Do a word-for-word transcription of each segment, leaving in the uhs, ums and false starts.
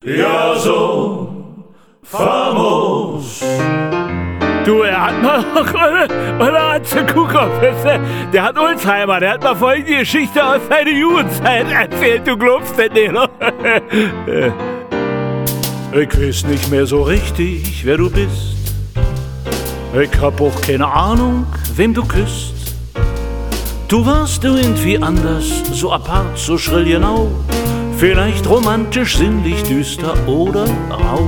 Ja, so famos. Du, er hat mal noch, oder hat zu Kuhkopf, der hat Alzheimer, der hat mal vorhin die Geschichte aus seiner Jugendzeit erzählt, du glaubst das nicht, ne? Ich weiß nicht mehr so richtig, wer du bist. Ich hab auch keine Ahnung, wem du küsst. Du warst irgendwie anders, so apart, so schrill genau. Vielleicht romantisch, sinnlich, düster oder rau.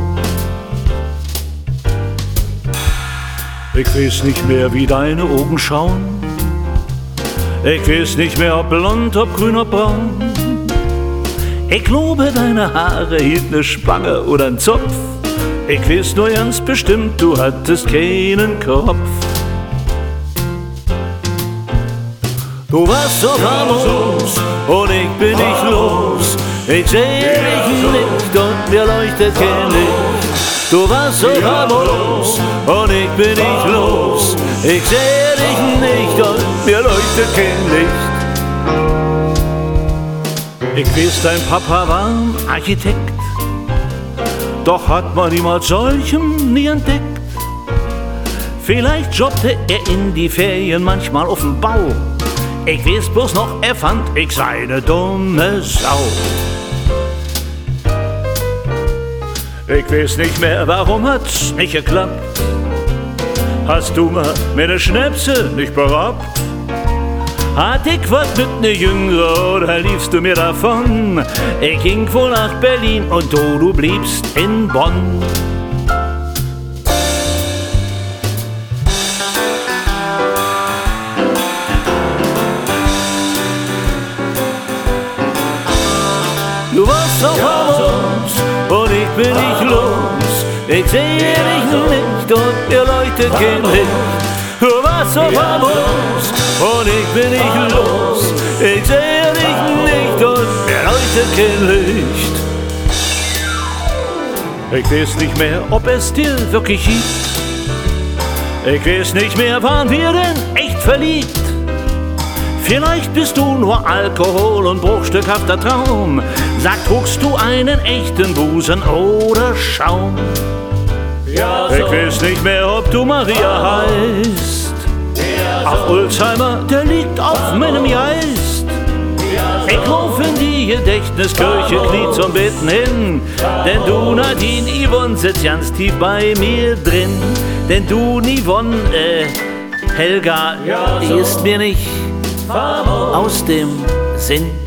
Ich weiß nicht mehr, wie deine Augen schauen. Ich weiß nicht mehr, ob blond, ob grün, ob braun. Ich glaube, deine Haare hielt ne Spange oder n Zopf. Ich weiß nur ganz bestimmt, du hattest keinen Kopf. Du warst so famos und ich bin nicht los. Ich seh dich nicht und mir leuchtet kein Licht. Du warst so famos und ich bin nicht los. Ich seh dich nicht und mir leuchtet kein Licht. Ich weiß, dein Papa war ein Architekt, doch hat man ihn als solchem nie entdeckt. Vielleicht jobbte er in die Ferien manchmal auf dem Bau. Ich weiß bloß noch, er fand ich sei ne dumme Sau. Ich weiß nicht mehr, warum hat's nicht geklappt. Hast du mir meine Schnäpse nicht beraubt? Hat ich was mit ne Jüngere oder liefst du mir davon? Ich ging wohl nach Berlin und du, du bliebst in Bonn. Du warst so famos und ich bin nicht los. Ich seh dich nicht und mir leuchtet kein Licht. Du warst so famos und ich bin nicht los. Ich seh dich nicht und mir leuchtet kein Licht. Ich weiß nicht mehr, ob es dir wirklich gibt. Ich weiß nicht mehr, waren wir denn echt verliebt? Vielleicht bist du nur Alkohol und bruchstückhafter Traum. Sag, trugst du einen echten Busen oder Schaum? Ja, so. Ich weiß nicht mehr, ob du Maria heißt. Ja, so. Ach, Alzheimer, der liegt auf meinem Geist. Ja, so. Ich ruf in die Gedächtniskirche, knie zum Beten hin. Denn du, Nadine, Yvonne, sitzt ganz tief bei mir drin. Denn du, Yvonne, äh, Helga, ja, so. Die ist mir nicht aus dem Sinn.